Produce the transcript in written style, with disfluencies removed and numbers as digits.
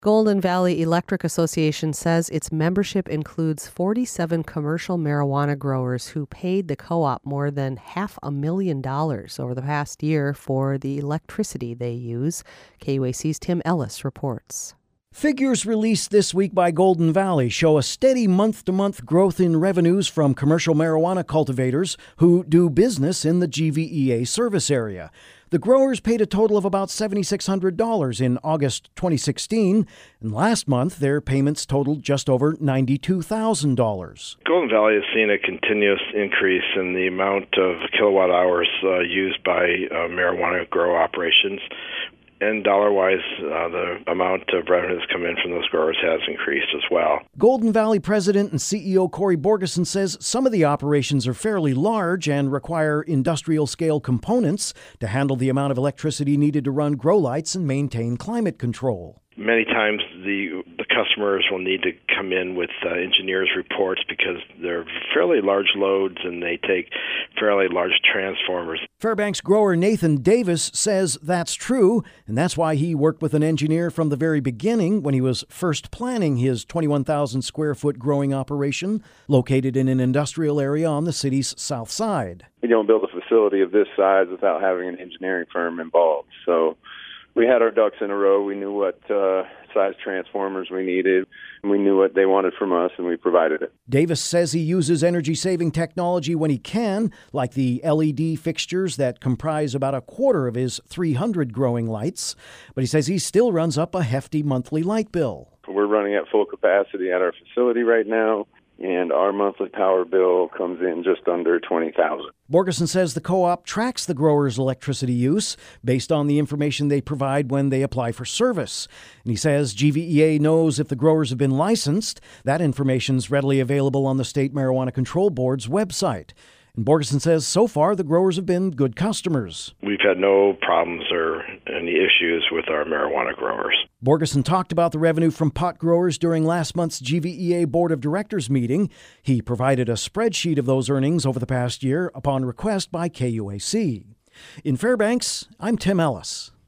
Golden Valley Electric Association says its membership includes 47 commercial marijuana growers who paid the co-op more than $500,000 over the past year for the electricity they use. KUAC's Tim Ellis reports. Figures released this week by Golden Valley show a steady month-to-month growth in revenues from commercial marijuana cultivators who do business in the GVEA service area. The growers paid a total of about $7,600 in August 2016, and last month their payments totaled just over $92,000. Golden Valley has seen a continuous increase in the amount of kilowatt hours used by marijuana grow operations. And dollar-wise, the amount of revenue that's come in from those growers has increased as well. Golden Valley President and CEO Corey Borgeson says some of the operations are fairly large and require industrial-scale components to handle the amount of electricity needed to run grow lights and maintain climate control. Many times the customers will need to come in with engineers' reports because they're fairly large loads and they take fairly large transformers. Fairbanks grower Nathan Davis says that's true, and that's why he worked with an engineer from the very beginning when he was first planning his 21,000 square foot growing operation located in an industrial area on the city's south side. You don't build a facility of this size without having an engineering firm involved. So we had our ducks in a row. We knew what size transformers we needed. We knew what they wanted from us, and we provided it. Davis says he uses energy-saving technology when he can, like the LED fixtures that comprise about a quarter of his 300 growing lights. But he says he still runs up a hefty monthly light bill. We're running at full capacity at our facility right now, and our monthly power bill comes in just under $20,000. Borgeson says the co-op tracks the growers' electricity use based on the information they provide when they apply for service. And he says GVEA knows if the growers have been licensed. That information's readily available on the State Marijuana Control Board's website. And Borgeson says so far the growers have been good customers. We've had no problems or any issues with our marijuana growers. Borgeson talked about the revenue from pot growers during last month's GVEA Board of Directors meeting. He provided a spreadsheet of those earnings over the past year upon request by KUAC. In Fairbanks, I'm Tim Ellis.